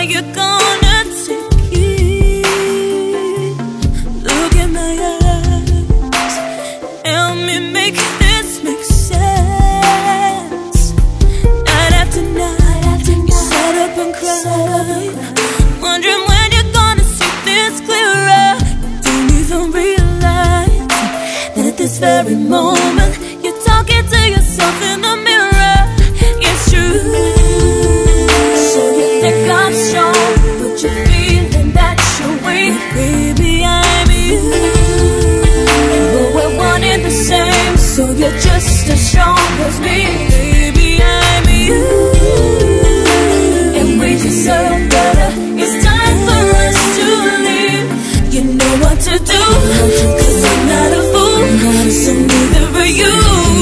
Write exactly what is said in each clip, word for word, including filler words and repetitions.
you gonna take it? Look in my eyes, help me make this make sense. Night after night, you sat up and cried, wondering when you're gonna see this clearer. Don't even realize that at this very moment you're talking to yourself in the mirror. It's true. So you think I'm strong, but you're feeling that you're weak. Baby, I'm you, but we're one and the same, so you're just as strong as me. Baby, I'm you, and we deserve better. It's time for us to leave. You know what to do, 'cause I'm not a fool, so neither are you.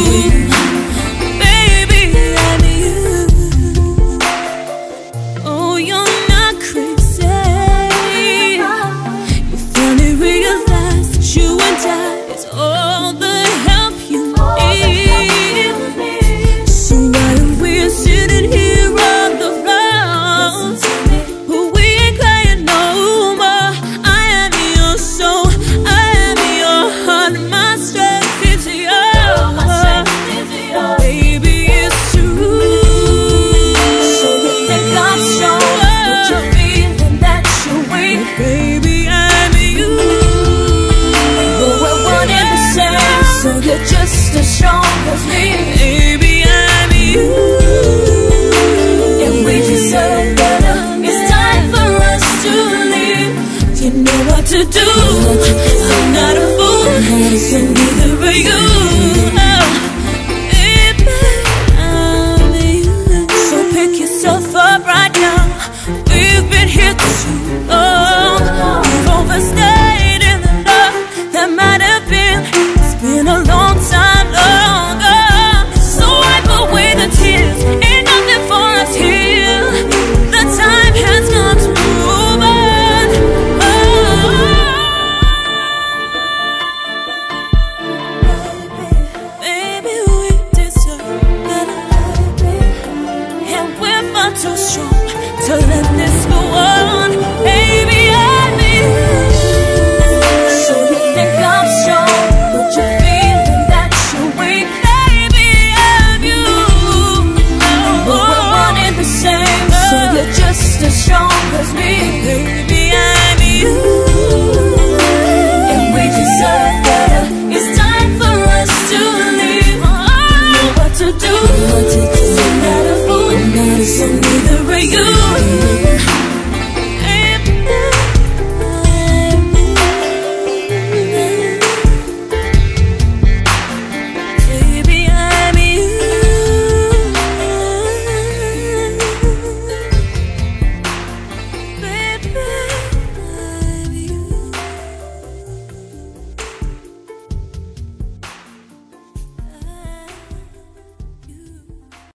Baby, I'm you. Oh, you're not crazy. You finally realize that you and I is all the help you need. So why are we sitting here on the ground? We ain't crying no more. I am your soul, I am your heart, my strength is yours. Baby, it's true. So you think I'm strong, but you're feeling that you're weak. Baby, I'm you, but we're one and the same, so you're just as strong as me. Baby, I'm you, and we deserve better. It's time for us to leave. You know what to do. I'm not a fool, so neither are you.